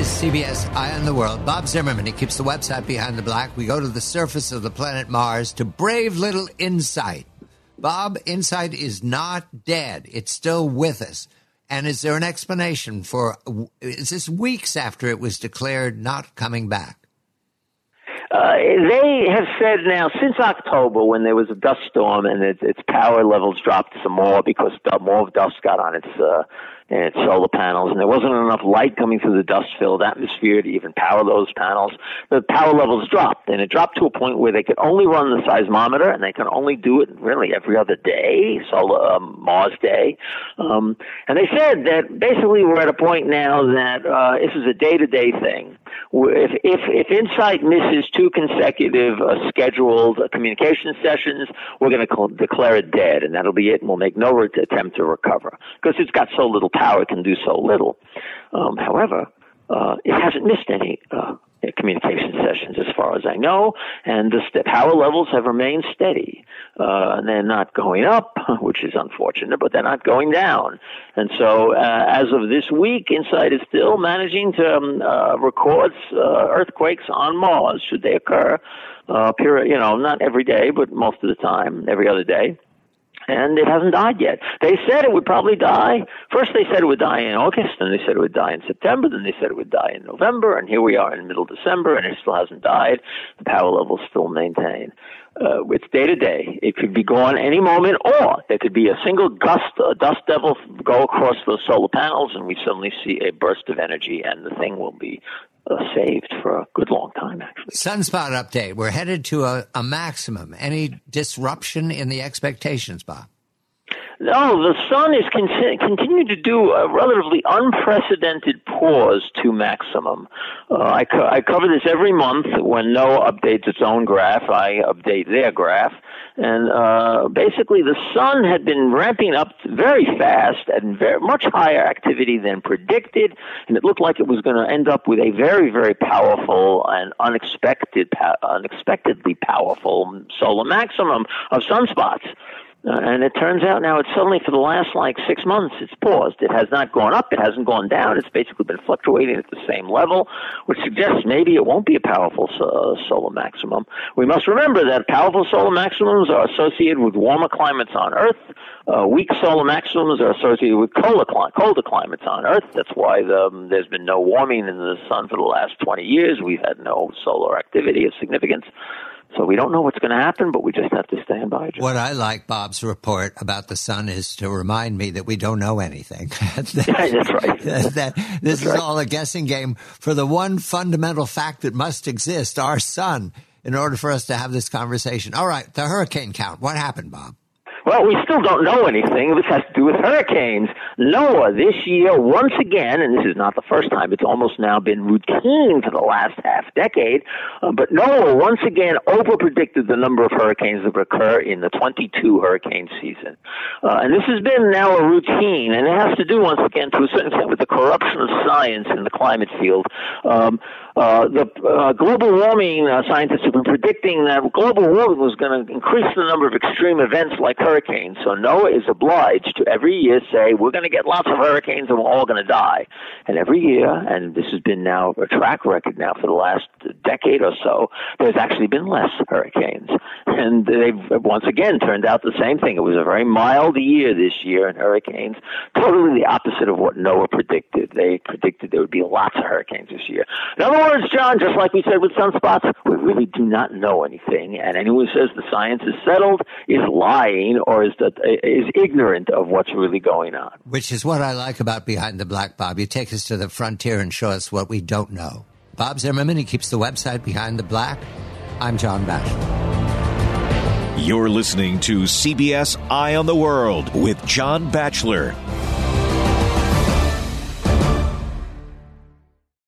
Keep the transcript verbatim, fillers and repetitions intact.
is C B S Eye on the World. Bob Zimmerman, he keeps the website Behind the Black. We go to the surface of the planet Mars to brave little InSight. Bob, InSight is not dead. It's still with us. And is there an explanation for, is this weeks after it was declared not coming back? Uh, they have said now since October when there was a dust storm and it, its power levels dropped some more because more dust got on its uh, its solar panels, and there wasn't enough light coming through the dust-filled atmosphere to even power those panels. The power levels dropped, and it dropped to a point where they could only run the seismometer, and they can only do it really every other day, solar um, Mars day. Um, and they said that basically we're at a point now that uh, this is a day-to-day thing. If if, if InSight misses two consecutive uh, scheduled uh, communication sessions, we're going to cl- declare it dead, and that'll be it, and we'll make no re- attempt to recover because it's got so little power, it can do so little. Um, however, uh, it hasn't missed any uh, communication sessions as far as I know, and the st- power levels have remained steady. Uh, and they're not going up, which is unfortunate, but they're not going down. And so uh, as of this week, InSight is still managing to um, uh, record uh, earthquakes on Mars, should they occur. Uh, period, you know, not every day, but most of the time, every other day. And it hasn't died yet. They said it would probably die. First they said it would die in August, then they said it would die in September, then they said it would die in November, and here we are in middle December, and it still hasn't died. The power levels still maintain. Uh, it's day to day. It could be gone any moment, or there could be a single gust, a dust devil go across those solar panels, and we suddenly see a burst of energy, and the thing will be uh, saved for a good long time, actually. Sunspot update. We're headed to a, a maximum. Any disruption in the expectations, Bob? No, the sun is con- continuing to do a relatively unprecedented pause to maximum. Uh, I, co- I cover this every month. When NOAA updates its own graph, I update their graph. And uh, basically, the sun had been ramping up very fast and very much higher activity than predicted, and it looked like it was going to end up with a very, very powerful and unexpected, unexpectedly powerful solar maximum of sunspots. Uh, and it turns out now it's suddenly for the last like six months it's paused. It has not gone up. It hasn't gone down. It's basically been fluctuating at the same level, which suggests maybe it won't be a powerful uh, solar maximum. We must remember that powerful solar maximums are associated with warmer climates on Earth. Uh, weak solar maximums are associated with colder, colder climates on Earth. That's why the, um, there's been no warming in the sun for the last twenty years. We've had no solar activity of significance. So we don't know what's going to happen, but we just have to stand by. What I like Bob's report about the sun is to remind me that we don't know anything. that, That's right. That, that this That's is right. all a guessing game for the one fundamental fact that must exist, our sun, in order for us to have this conversation. All right, the hurricane count. What happened, Bob? Well, we still don't know anything. This has to do with hurricanes. NOAA this year, once again, and this is not the first time, it's almost now been routine for the last half decade, uh, but NOAA once again overpredicted the number of hurricanes that would occur in the twenty-two hurricane season. Uh, and this has been now a routine, and it has to do, once again, to a certain extent, with the corruption of science in the climate field. Um, uh, the uh, global warming uh, scientists have been predicting that global warming was going to increase the number of extreme events like hurricanes. So NOAA is obliged to every year say, we're going to get lots of hurricanes and we're all going to die. And every year, and this has been now a track record now for the last decade or so, there's actually been less hurricanes. And they've once again turned out the same thing. It was a very mild year this year in hurricanes, totally the opposite of what NOAA predicted. They predicted there would be lots of hurricanes this year. In other words, John, just like we said with sunspots, we really do not know anything. And anyone who says the science is settled is lying or is, that, is ignorant of what's really going on. Which is what I like about Behind the Black, Bob. You take us to the frontier and show us what we don't know. Bob Zimmerman, he keeps the website Behind the Black. I'm John Batchelor. You're listening to C B S Eye on the World with John Batchelor.